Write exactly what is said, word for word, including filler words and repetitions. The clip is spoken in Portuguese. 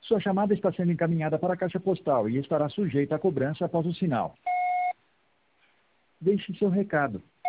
Sua chamada está sendo encaminhada para a caixa postal e estará sujeita à cobrança após o sinal. Deixe seu recado.